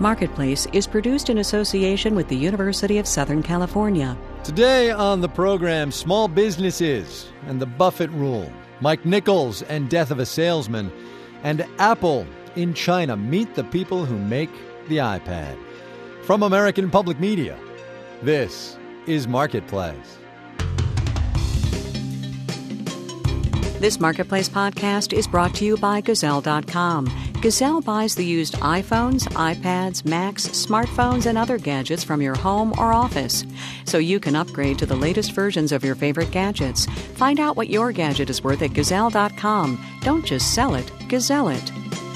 Marketplace is produced in association with the University of Southern California. Today on the program, small businesses and the Buffett rule, Mike Nichols and death of a salesman, and Apple in China. Meet the people who make the iPad. From American Public Media, this is Marketplace. This Marketplace podcast is brought to you by Gazelle.com. Gazelle buys the used iPhones, iPads, Macs, smartphones, and other gadgets from your home or office, so you can upgrade to the latest versions of your favorite gadgets. Find out what your gadget is worth at Gazelle.com. Don't just sell it, Gazelle it.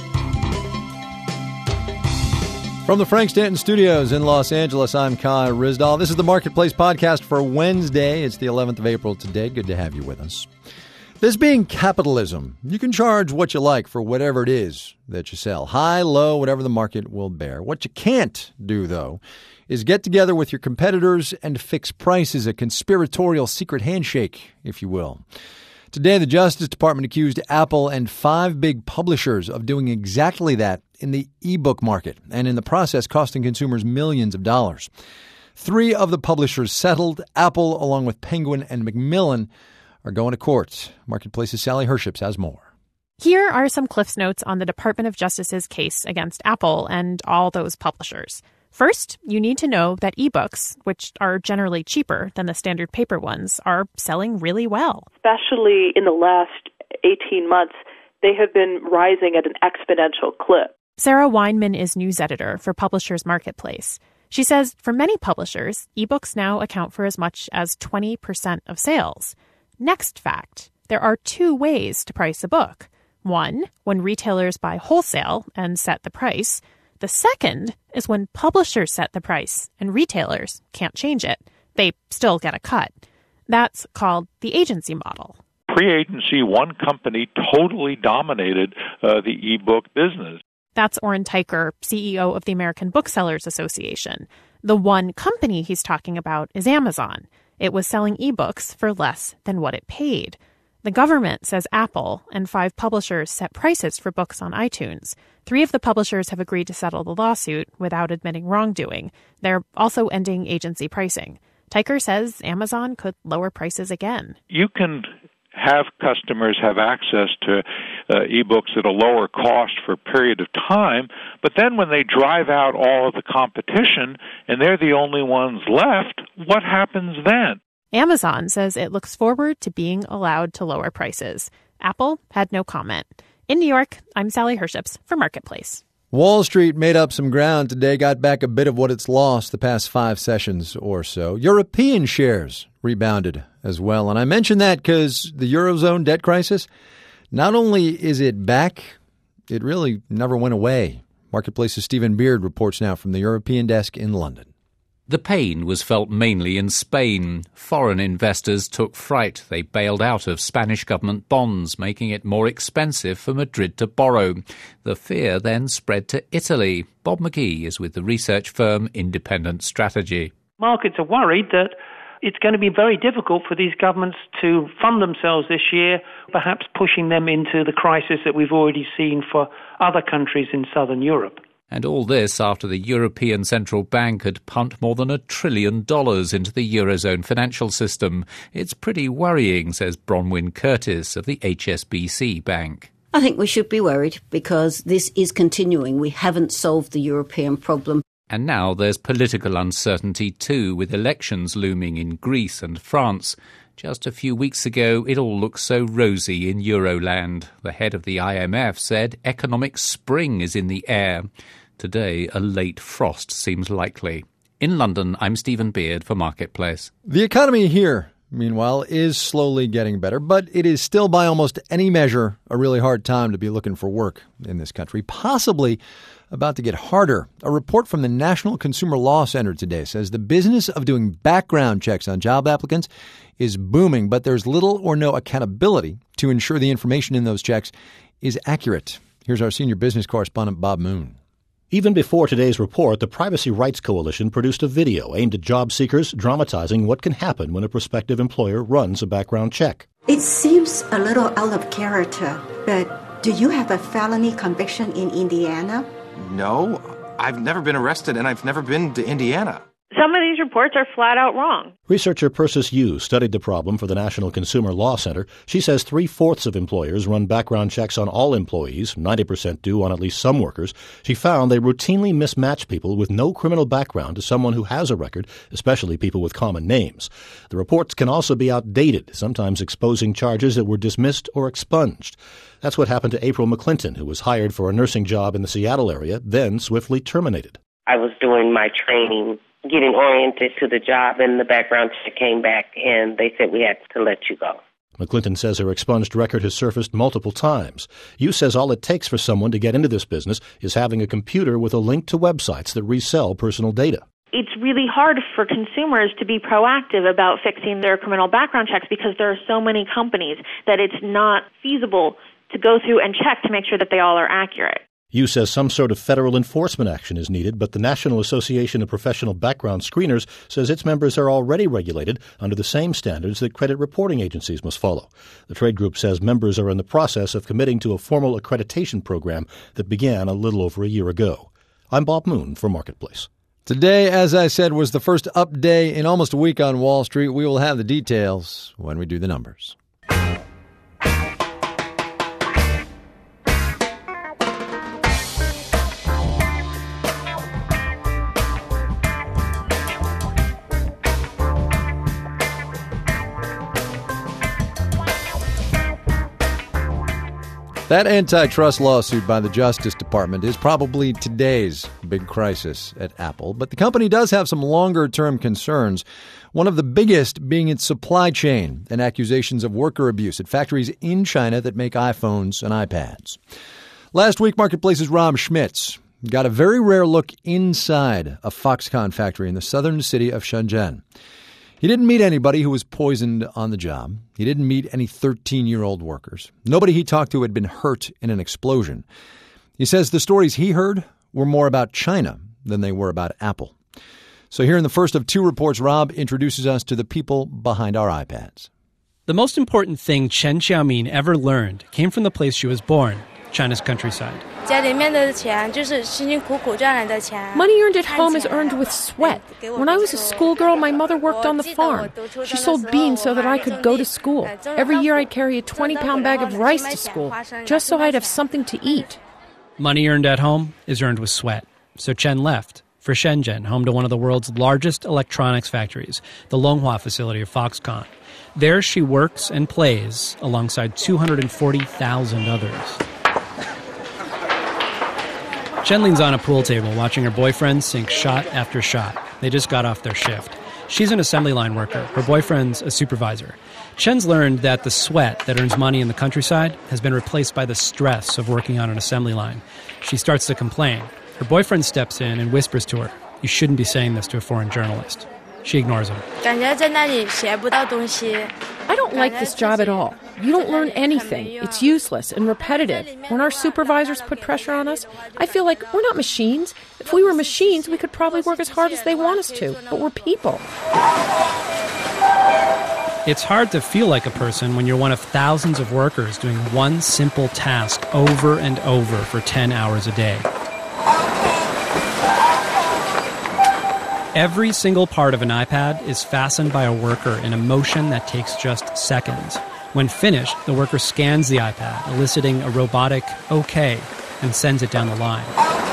From the Frank Stanton Studios in Los Angeles, I'm Kai Ryssdal. This is the Marketplace podcast for Wednesday. It's the 11th of April today. Good to have you with us. This being capitalism, you can charge what you like for whatever it is that you sell. High, low, whatever the market will bear. What you can't do, though, is get together with your competitors and fix prices, a conspiratorial secret handshake, if you will. Today, the Justice Department accused Apple and 5 big publishers of doing exactly that in the e-book market, and in the process costing consumers millions of dollars. 3 of the publishers settled. Apple, along with Penguin and Macmillan, are going to court. Marketplace's Sally Herships has more. Here are some Cliff's Notes on the Department of Justice's case against Apple and all those publishers. First, you need to know that ebooks, which are generally cheaper than the standard paper ones, are selling really well. Especially in the last 18 months, they have been rising at an exponential clip. Sarah Weinman is news editor for Publishers Marketplace. She says for many publishers, ebooks now account for as much as 20% of sales. Next fact, there are 2 ways to price a book. One, when retailers buy wholesale and set the price. The second is when publishers set the price and retailers can't change it. They still get a cut. That's called the agency model. Pre-agency, one company totally dominated the ebook business. That's Orrin Teicher, CEO of the American Booksellers Association. The one company he's talking about is Amazon. It was selling ebooks for less than what it paid. The government says Apple and 5 publishers set prices for books on iTunes. 3 of the publishers have agreed to settle the lawsuit without admitting wrongdoing. They're also ending agency pricing. Teicher says Amazon could lower prices again. You can have customers have access to ebooks at a lower cost for a period of time, but then when they drive out all of the competition and they're the only ones left, what happens then? Amazon says it looks forward to being allowed to lower prices. Apple had no comment. In New York, I'm Sally Herships for Marketplace. Wall Street made up some ground today, got back a bit of what it's lost the past 5 sessions or so. European shares rebounded as well. And I mention that because the Eurozone debt crisis, not only is it back, it really never went away. Marketplace's Stephen Beard reports now from the European desk in London. The pain was felt mainly in Spain. Foreign investors took fright. They bailed out of Spanish government bonds, making it more expensive for Madrid to borrow. The fear then spread to Italy. Bob McGee is with the research firm Independent Strategy. Markets are worried that it's going to be very difficult for these governments to fund themselves this year, perhaps pushing them into the crisis that we've already seen for other countries in southern Europe. And all this after the European Central Bank had pumped more than $1 trillion into the Eurozone financial system. It's pretty worrying, says Bronwyn Curtis of the HSBC Bank. I think we should be worried because this is continuing. We haven't solved the European problem. And now there's political uncertainty too, with elections looming in Greece and France. Just a few weeks ago, it all looked so rosy in Euroland. The head of the IMF said economic spring is in the air. Today, a late frost seems likely. In London, I'm Stephen Beard for Marketplace. The economy here, meanwhile, is slowly getting better, but it is still by almost any measure a really hard time to be looking for work in this country, possibly about to get harder. A report from the National Consumer Law Center today says the business of doing background checks on job applicants is booming, but there's little or no accountability to ensure the information in those checks is accurate. Here's our senior business correspondent, Bob Moon. Even before today's report, the Privacy Rights Coalition produced a video aimed at job seekers dramatizing what can happen when a prospective employer runs a background check. It seems a little out of character, but do you have a felony conviction in Indiana? No, I've never been arrested and I've never been to Indiana. Some of these reports are flat out wrong. Researcher Persis Yu studied the problem for the National Consumer Law Center. She says 3/4 of employers run background checks on all employees, 90% do on at least some workers. She found they routinely mismatch people with no criminal background to someone who has a record, especially people with common names. The reports can also be outdated, sometimes exposing charges that were dismissed or expunged. That's what happened to April McClinton, who was hired for a nursing job in the Seattle area, then swiftly terminated. I was doing my training, getting oriented to the job, and the background check came back, and they said we had to let you go. McClinton says her expunged record has surfaced multiple times. Yu says all it takes for someone to get into this business is having a computer with a link to websites that resell personal data. It's really hard for consumers to be proactive about fixing their criminal background checks because there are so many companies that it's not feasible to go through and check to make sure that they all are accurate. Yu says some sort of federal enforcement action is needed, but the National Association of Professional Background Screeners says its members are already regulated under the same standards that credit reporting agencies must follow. The trade group says members are in the process of committing to a formal accreditation program that began a little over a year ago. I'm Bob Moon for Marketplace. Today, as I said, was the first up day in almost a week on Wall Street. We will have the details when we do the numbers. That antitrust lawsuit by the Justice Department is probably today's big crisis at Apple, but the company does have some longer-term concerns, one of the biggest being its supply chain and accusations of worker abuse at factories in China that make iPhones and iPads. Last week, Marketplace's Rob Schmitz got a very rare look inside a Foxconn factory in the southern city of Shenzhen. He didn't meet anybody who was poisoned on the job. He didn't meet any 13-year-old workers. Nobody he talked to had been hurt in an explosion. He says the stories he heard were more about China than they were about Apple. So here in the first of two reports, Rob introduces us to the people behind our iPads. The most important thing Chen Xiaomin ever learned came from the place she was born, China's countryside. Money earned at home is earned with sweat. When I was a schoolgirl, my mother worked on the farm. She sold beans so that I could go to school. Every year I'd carry a 20-pound bag of rice to school, just so I'd have something to eat. Money earned at home is earned with sweat. So Chen left for Shenzhen, home to one of the world's largest electronics factories, the Longhua facility of Foxconn. There she works and plays alongside 240,000 others. Chen leans on a pool table watching her boyfriend sink shot after shot. They just got off their shift. She's an assembly line worker. Her boyfriend's a supervisor. Chen's learned that the sweat that earns money in the countryside has been replaced by the stress of working on an assembly line. She starts to complain. Her boyfriend steps in and whispers to her, "You shouldn't be saying this to a foreign journalist." She ignores him. I don't like this job at all. You don't learn anything. It's useless and repetitive. When our supervisors put pressure on us, I feel like we're not machines. If we were machines, we could probably work as hard as they want us to, but we're people. It's hard to feel like a person when you're one of thousands of workers doing one simple task over and over for 10 hours a day. Every single part of an iPad is fastened by a worker in a motion that takes just seconds. When finished, the worker scans the iPad, eliciting a robotic "OK," and sends it down the line.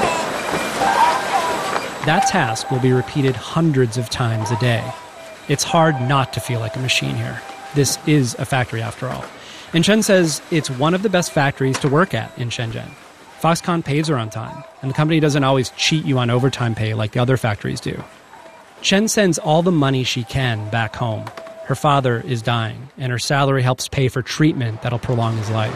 That task will be repeated hundreds of times a day. It's hard not to feel like a machine here. This is a factory after all. And Chen says it's one of the best factories to work at in Shenzhen. Foxconn pays her on time, and the company doesn't always cheat you on overtime pay like the other factories do. Chen sends all the money she can back home. Her father is dying, and her salary helps pay for treatment that'll prolong his life.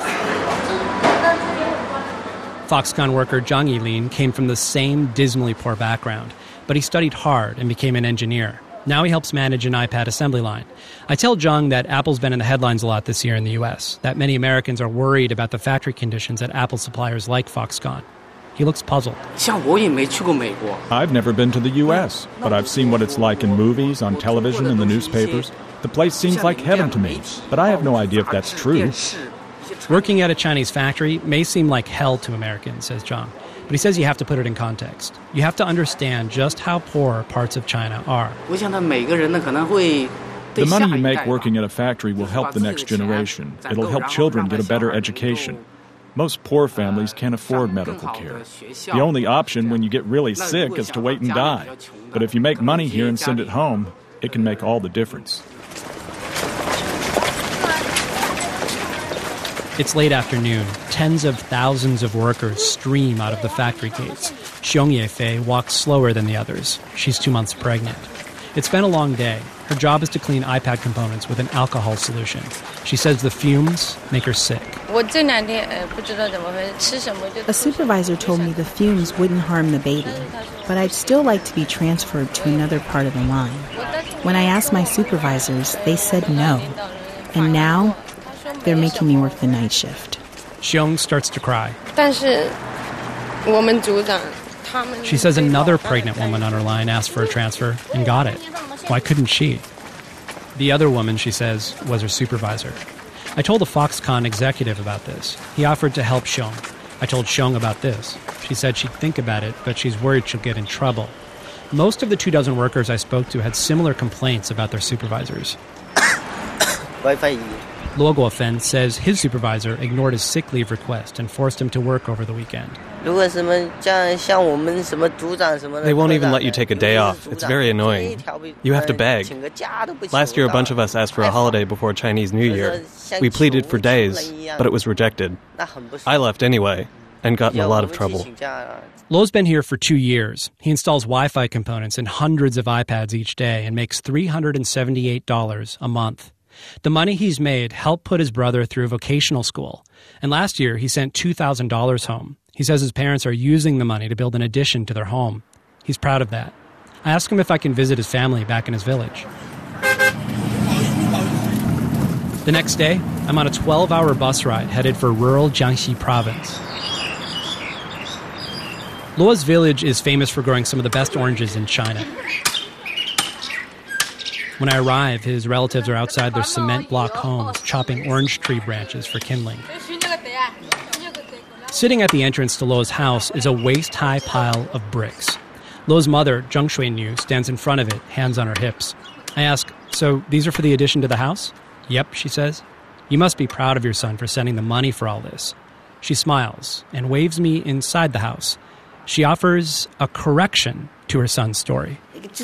Foxconn worker Zhang Yilin came from the same dismally poor background, but he studied hard and became an engineer. Now he helps manage an iPad assembly line. I tell Zhang that Apple's been in the headlines a lot this year in the U.S., that many Americans are worried about the factory conditions at Apple suppliers like Foxconn. He looks puzzled. I've never been to the U.S., but I've seen what it's like in movies, on television, in the newspapers. The place seems like heaven to me, but I have no idea if that's true. Working at a Chinese factory may seem like hell to Americans, says Zhang. But he says you have to put it in context. You have to understand just how poor parts of China are. The money you make working at a factory will help the next generation. It'll help children get a better education. Most poor families can't afford medical care. The only option when you get really sick is to wait and die. But if you make money here and send it home, it can make all the difference. It's late afternoon. Tens of thousands of workers stream out of the factory gates. Xiong Yefei walks slower than the others. She's 2 months pregnant. It's been a long day. Her job is to clean iPad components with an alcohol solution. She says the fumes make her sick. A supervisor told me the fumes wouldn't harm the baby, but I'd still like to be transferred to another part of the line. When I asked my supervisors, they said no. And now, they're making me work the night shift. Xiong starts to cry. She says another pregnant woman on her line asked for a transfer and got it. Why couldn't she? The other woman, she says, was her supervisor. I told the Foxconn executive about this. He offered to help Xiong. I told Xiong about this. She said she'd think about it, but she's worried she'll get in trouble. Most of the 24 workers I spoke to had similar complaints about their supervisors. Luo Guofen says his supervisor ignored his sick leave request and forced him to work over the weekend. They won't even let you take a day off. It's very annoying. You have to beg. Last year, a bunch of us asked for a holiday before Chinese New Year. We pleaded for days, but it was rejected. I left anyway and got in a lot of trouble. Luo's been here for 2 years. He installs Wi-Fi components in hundreds of iPads each day and makes $378 a month. The money he's made helped put his brother through vocational school. And last year, he sent $2,000 home. He says his parents are using the money to build an addition to their home. He's proud of that. I ask him if I can visit his family back in his village. The next day, I'm on a 12-hour bus ride headed for rural Jiangxi province. Luo's village is famous for growing some of the best oranges in China. When I arrive, his relatives are outside their cement block homes, chopping orange tree branches for kindling. Sitting at the entrance to Luo's house is a waist-high pile of bricks. Luo's mother, Zheng Shuinu, stands in front of it, hands on her hips. I ask, so these are for the addition to the house? Yep, she says. You must be proud of your son for sending the money for all this. She smiles and waves me inside the house. She offers a correction to her son's story.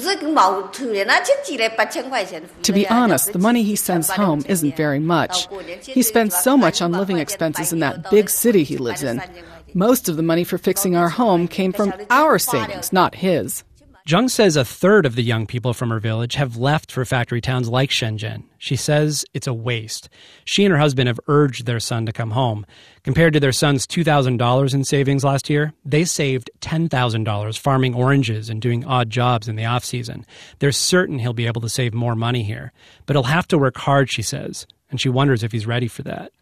To be honest, the money he sends home isn't very much. He spends so much on living expenses in that big city he lives in. Most of the money for fixing our home came from our savings, not his. Zheng says a third of the young people from her village have left for factory towns like Shenzhen. She says it's a waste. She and her husband have urged their son to come home. Compared to their son's $2,000 in savings last year, they saved $10,000 farming oranges and doing odd jobs in the off-season. They're certain he'll be able to save more money here. But he'll have to work hard, she says, and she wonders if he's ready for that.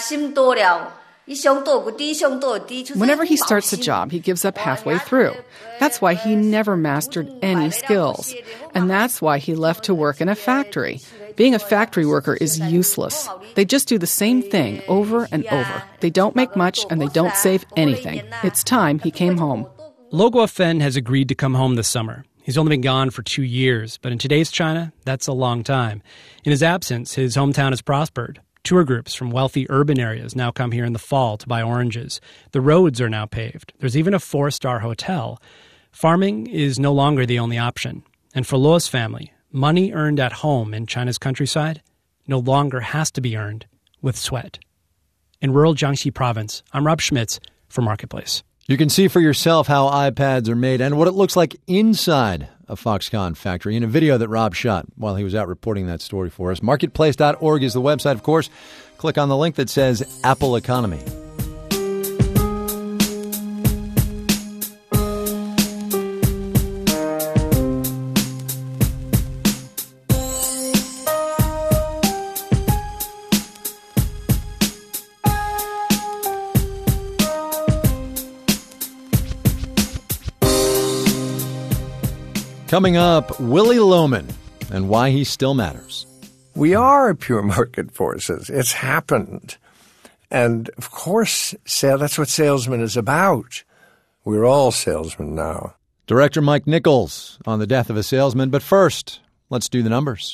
Whenever he starts a job, he gives up halfway through. That's why he never mastered any skills. And that's why he left to work in a factory. Being a factory worker is useless. They just do the same thing over and over. They don't make much and they don't save anything. It's time he came home. Luo Guofen has agreed to come home this summer. He's only been gone for 2 years, but in today's China, that's a long time. In his absence, his hometown has prospered. Tour groups from wealthy urban areas now come here in the fall to buy oranges. The roads are now paved. There's even a 4-star hotel. Farming is no longer the only option. And for Luo's family, money earned at home in China's countryside no longer has to be earned with sweat. In rural Jiangxi province, I'm Rob Schmitz for Marketplace. You can see for yourself how iPads are made and what it looks like inside a Foxconn factory in a video that Rob shot while he was out reporting that story for us. Marketplace.org is the website, of course. Click on the link that says Apple Economy. Coming up, Willy Loman and why he still matters. We are pure market forces. It's happened. And, of course, that's what salesman is about. We're all salesmen now. Director Mike Nichols on the death of a salesman. But first, let's do the numbers.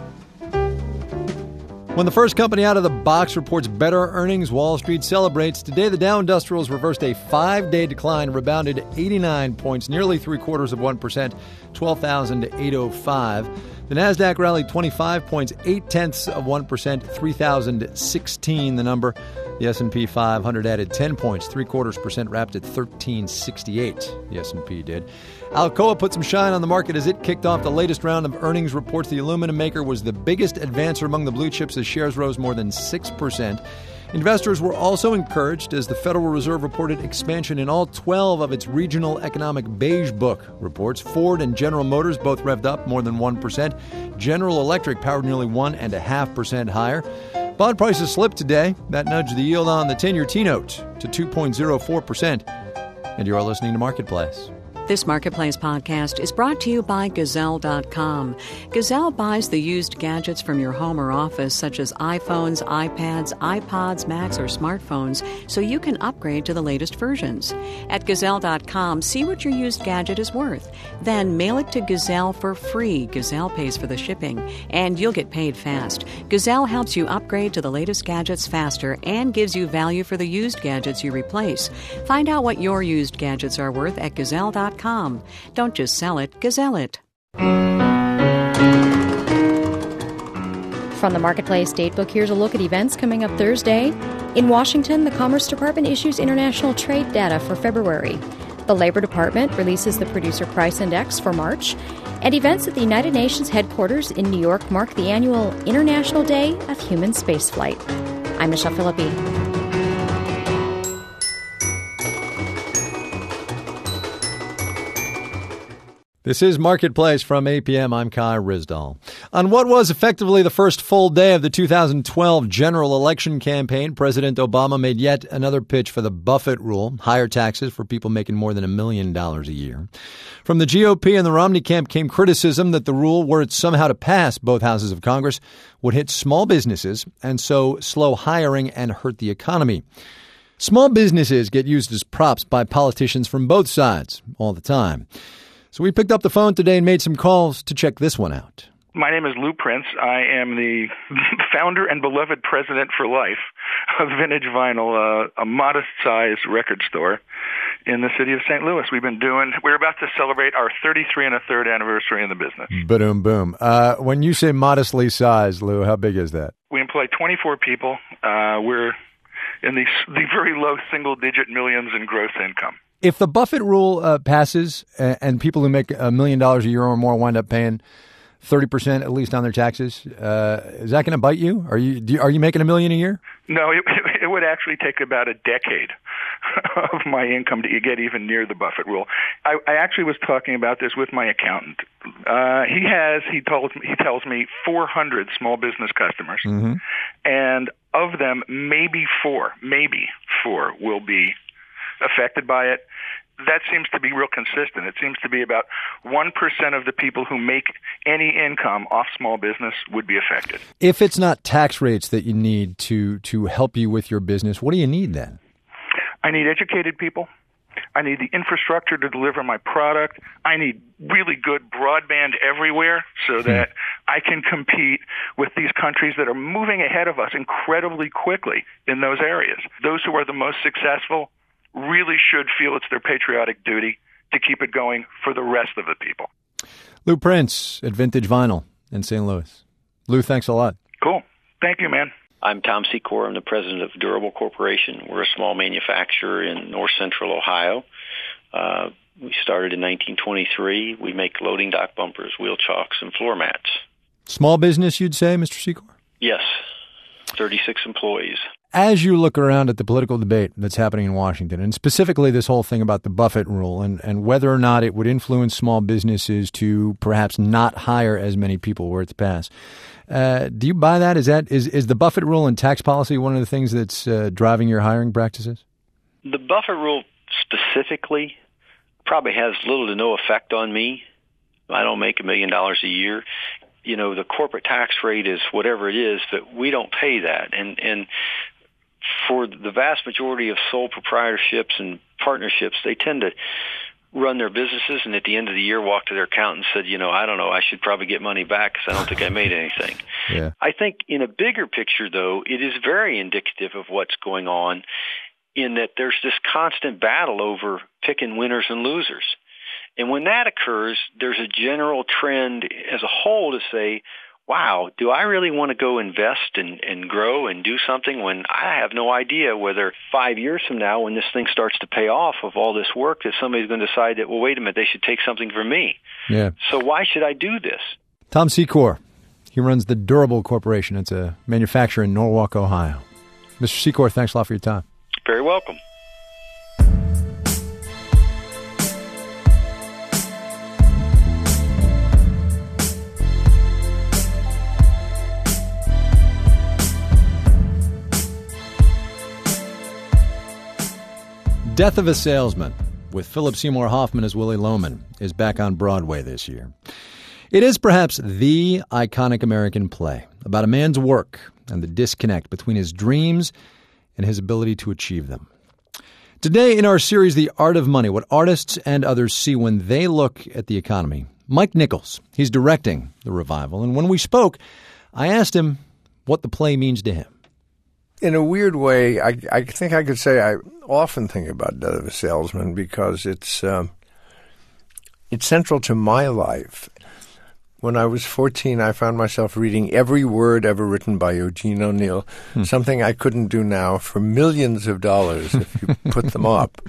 When the first company out of the box reports better earnings, Wall Street celebrates. Today, the Dow Industrials reversed a 5-day decline, rebounded 89 points, nearly 0.75%, 12,805. The Nasdaq rallied 25 points, 0.8%, 3,016 the number. The S&P 500 added 10 points, 0.75%, wrapped at 1368. The S&P did. Alcoa put some shine on the market as it kicked off the latest round of earnings reports. The aluminum maker was the biggest advancer among the blue chips as shares rose more than 6%. Investors were also encouraged as the Federal Reserve reported expansion in all 12 of its regional economic beige book reports. Ford and General Motors both revved up more than 1%. General Electric powered nearly 1.5% higher. Bond prices slipped today. That nudged the yield on the 10-year T-note to 2.04%. And you are listening to Marketplace. This Marketplace podcast is brought to you by Gazelle.com. Gazelle buys the used gadgets from your home or office, such as iPhones, iPads, iPods, Macs, or smartphones, so you can upgrade to the latest versions. At Gazelle.com, see what your used gadget is worth. Then mail it to Gazelle for free. Gazelle pays for the shipping, and you'll get paid fast. Gazelle helps you upgrade to the latest gadgets faster and gives you value for the used gadgets you replace. Find out what your used gadgets are worth at Gazelle.com. Don't just sell it, Gazelle it. From the Marketplace Datebook, here's a look at events coming up Thursday. In Washington, the Commerce Department issues international trade data for February. The Labor Department releases the Producer Price Index for March. And events at the United Nations headquarters in New York mark the annual International Day of Human Spaceflight. I'm Michelle Philippi. This is Marketplace from APM. I'm Kai Ryssdal. On what was effectively the first full day of the 2012 general election campaign, President Obama made yet another pitch for the Buffett rule, higher taxes for people making more than $1 million a year. From the GOP and the Romney camp came criticism that the rule, were it somehow to pass both houses of Congress, would hit small businesses and so slow hiring and hurt the economy. Small businesses get used as props by politicians from both sides all the time. So we picked up the phone today and made some calls to check this one out. My name is Lou Prince. I am the founder and beloved president for life of Vintage Vinyl, a modest-sized record store in the city of St. Louis. We're about to celebrate our 33 and a third anniversary in the business. Boom, boom. When you say modestly sized, Lou, how big is that? We employ 24 people. We're in the very low single-digit millions in gross income. If the Buffett rule passes and people who make $1 million a year or more wind up paying 30% at least on their taxes, is that going to bite you? Are you making $1 million a year? No, it would actually take about a decade of my income to get even near the Buffett rule. I actually was talking about this with my accountant. He tells me 400 small business customers, and of them, maybe four will be affected by it. That seems to be real consistent. It seems to be about 1% of the people who make any income off small business would be affected. If it's not tax rates that you need to help you with your business, what do you need then? I need educated people. I need the infrastructure to deliver my product. I need really good broadband everywhere so that I can compete with these countries that are moving ahead of us incredibly quickly in those areas. Those who are the most successful really should feel it's their patriotic duty to keep it going for the rest of the people. Lou Prince at Vintage Vinyl in St. Louis. Lou, thanks a lot. Cool. Thank you, man. I'm Tom Secor. I'm the president of Durable Corporation. We're a small manufacturer in north central Ohio. We started in 1923. We make loading dock bumpers, wheel chocks, and floor mats. Small business, you'd say, Mr. Secor? Yes. 36 employees. As you look around at the political debate that's happening in Washington, and specifically this whole thing about the Buffett rule and whether or not it would influence small businesses to perhaps not hire as many people were it to pass, do you buy that? Is the Buffett rule and tax policy one of the things that's driving your hiring practices? The Buffett rule specifically probably has little to no effect on me. I don't make $1 million a year. You know, the corporate tax rate is whatever it is, but we don't pay that. And for the vast majority of sole proprietorships and partnerships, they tend to run their businesses and at the end of the year walk to their accountant and said, I don't know, I should probably get money back because I don't think I made anything. Yeah. I think in a bigger picture, though, it is very indicative of what's going on in that there's this constant battle over picking winners and losers. And when that occurs, there's a general trend as a whole to say, wow, do I really want to go invest and grow and do something when I have no idea whether 5 years from now, when this thing starts to pay off of all this work, that somebody's going to decide that, well, wait a minute, they should take something from me. Yeah. So why should I do this? Tom Secor, he runs the Durable Corporation. It's a manufacturer in Norwalk, Ohio. Mr. Secor, thanks a lot for your time. Very welcome. Death of a Salesman, with Philip Seymour Hoffman as Willy Loman, is back on Broadway this year. It is perhaps the iconic American play about a man's work and the disconnect between his dreams and his ability to achieve them. Today in our series, The Art of Money, what artists and others see when they look at the economy, Mike Nichols, he's directing the revival. And when we spoke, I asked him what the play means to him. In a weird way, I think I could say I often think about Death of a Salesman because it's central to my life. When I was 14, I found myself reading every word ever written by Eugene O'Neill, something I couldn't do now for millions of dollars if you put them up.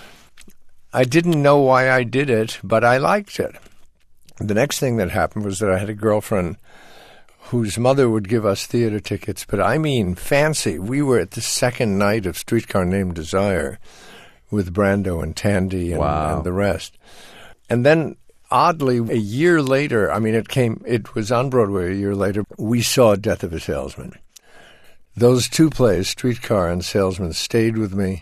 I didn't know why I did it, but I liked it. The next thing that happened was that I had a girlfriend whose mother would give us theater tickets, but I mean fancy. We were at the second night of Streetcar Named Desire with Brando and Tandy and the rest. And then, oddly, a year later, it was on Broadway a year later, we saw Death of a Salesman. Those two plays, Streetcar and Salesman, stayed with me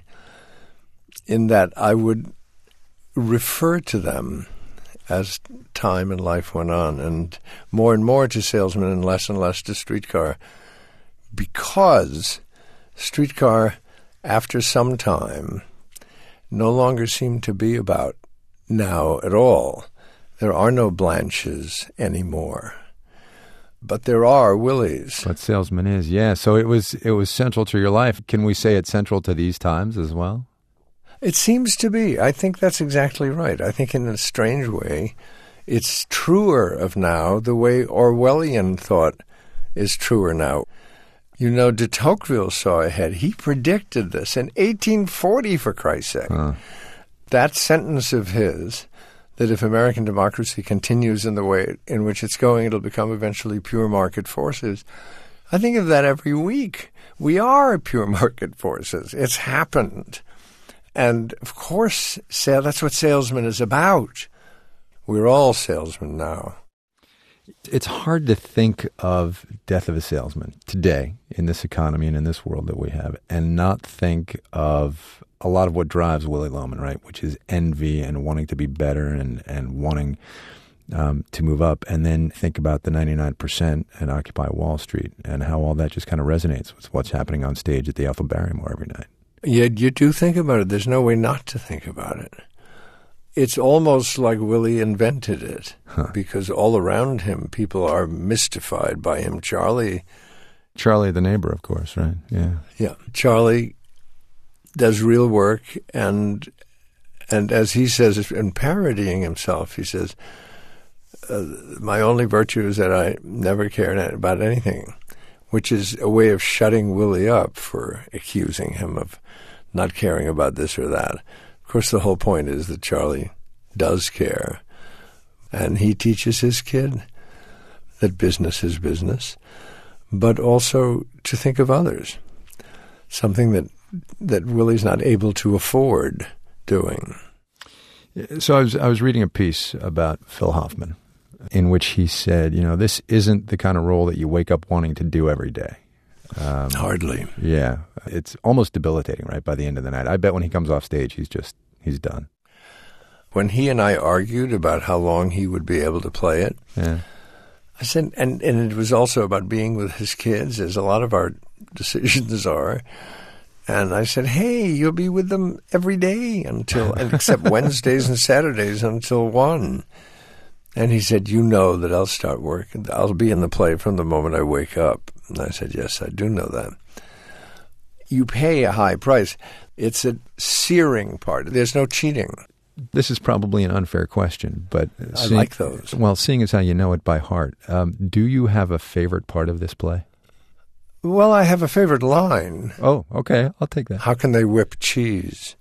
in that I would refer to them as time and life went on, and more to Salesman and less to Streetcar, because Streetcar, after some time, no longer seemed to be about now at all. There are no Blanches anymore, but there are Willies. But Salesman is, yeah. So it was central to your life. Can we say it's central to these times as well? It seems to be. I think that's exactly right. I think in a strange way, it's truer of now the way Orwellian thought is truer now. De Tocqueville saw ahead. He predicted this in 1840, for Christ's sake. That sentence of his, that if American democracy continues in the way in which it's going, it'll become eventually pure market forces. I think of that every week. We are pure market forces. It's happened. And, of course, that's what Salesman is about. We're all salesmen now. It's hard to think of Death of a Salesman today in this economy and in this world that we have and not think of a lot of what drives Willy Loman, right, which is envy and wanting to be better and wanting to move up, and then think about the 99% and Occupy Wall Street and how all that just kind of resonates with what's happening on stage at the Ethel Barrymore every night. Yeah, you do think about it. There's no way not to think about it. It's almost like Willie invented it because all around him, people are mystified by him. Charlie the neighbor, of course, right? Yeah. Yeah. Charlie does real work, and as he says, in parodying himself, he says, my only virtue is that I never cared about anything, which is a way of shutting Willie up for accusing him of not caring about this or that. Of course, the whole point is that Charlie does care, and he teaches his kid that business is business, but also to think of others, something that Willie's not able to afford doing. So I was reading a piece about Phil Hoffman in which he said, this isn't the kind of role that you wake up wanting to do every day. Hardly. Yeah. It's almost debilitating, right, by the end of the night. I bet when he comes off stage, he's done. When he and I argued about how long he would be able to play it, I said, and it was also about being with his kids, as a lot of our decisions are, And I said, hey, you'll be with them every day except Wednesdays and Saturdays until 1. And he said, you know that I'll start work. I'll be in the play from the moment I wake up. And I said, yes, I do know that. You pay a high price. It's a searing part. There's no cheating. This is probably an unfair question, but I like those. Well, seeing as how you know it by heart, do you have a favorite part of this play? Well, I have a favorite line. Oh, okay. I'll take that. How can they whip cheese?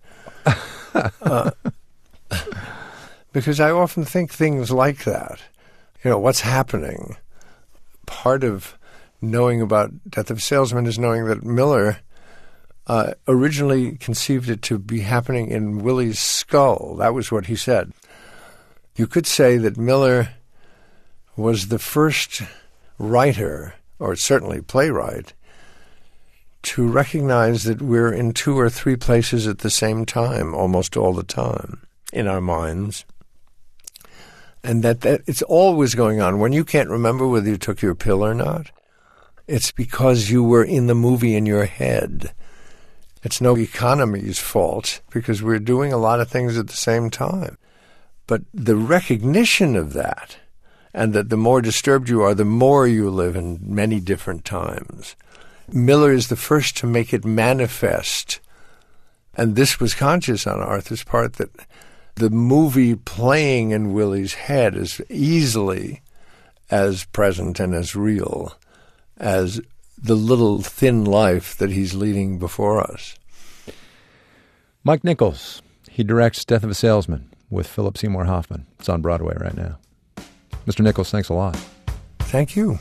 Because I often think things like that. What's happening? Part of knowing about Death of a Salesman is knowing that Miller originally conceived it to be happening in Willie's skull. That was what he said. You could say that Miller was the first writer, or certainly playwright, to recognize that we're in 2 or 3 places at the same time, almost all the time, in our minds. And that it's always going on. When you can't remember whether you took your pill or not, it's because you were in the movie in your head. It's no economy's fault because we're doing a lot of things at the same time. But the recognition of that, and that the more disturbed you are, the more you live in many different times. Miller is the first to make it manifest. And this was conscious on Arthur's part, that the movie playing in Willie's head is easily as present and as real as the little thin life that he's leading before us. Mike Nichols, he directs Death of a Salesman with Philip Seymour Hoffman. It's on Broadway right now. Mr. Nichols, thanks a lot. Thank you.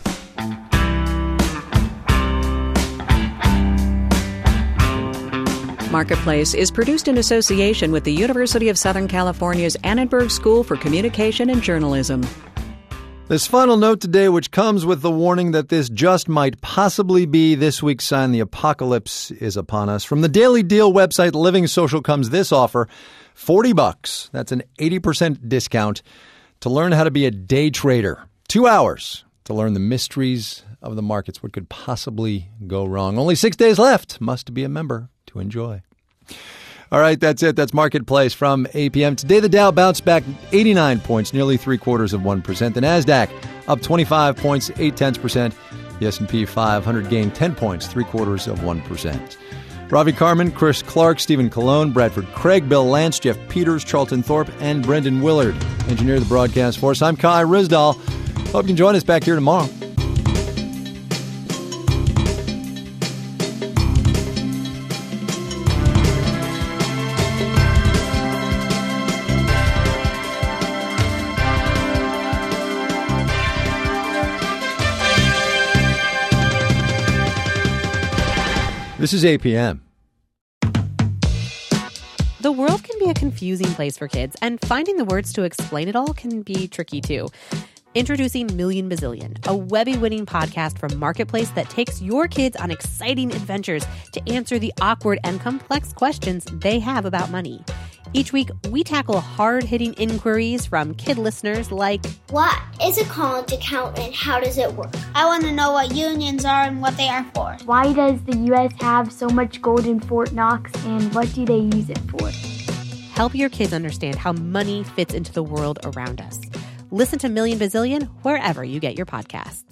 Marketplace is produced in association with the University of Southern California's Annenberg School for Communication and Journalism. This final note today, which comes with the warning that this just might possibly be this week's sign the apocalypse is upon us. From the Daily Deal website, Living Social, comes this offer, $40. That's an 80% discount to learn how to be a day trader. 2 hours to learn the mysteries of the markets. What could possibly go wrong? Only 6 days left. Must be a member to enjoy. All right, that's it. That's Marketplace from APM. Today, the Dow bounced back 89 points, nearly 0.75%. The NASDAQ up 25 points, 0.8%. The S&P 500 gained 10 points, 0.75%. Ravi Carmen, Chris Clark, Stephen Colon, Bradford Craig, Bill Lance, Jeff Peters, Charlton Thorpe, and Brendan Willard engineer the broadcast for us. I'm Kai Ryssdal. Hope you can join us back here tomorrow. This is APM. The world can be a confusing place for kids, and finding the words to explain it all can be tricky too. Introducing Million Bazillion, a Webby-winning podcast from Marketplace that takes your kids on exciting adventures to answer the awkward and complex questions they have about money. Each week, we tackle hard-hitting inquiries from kid listeners like, what is a college account and how does it work? I want to know what unions are and what they are for. Why does the U.S. have so much gold in Fort Knox and what do they use it for? Help your kids understand how money fits into the world around us. Listen to Million Bazillion wherever you get your podcasts.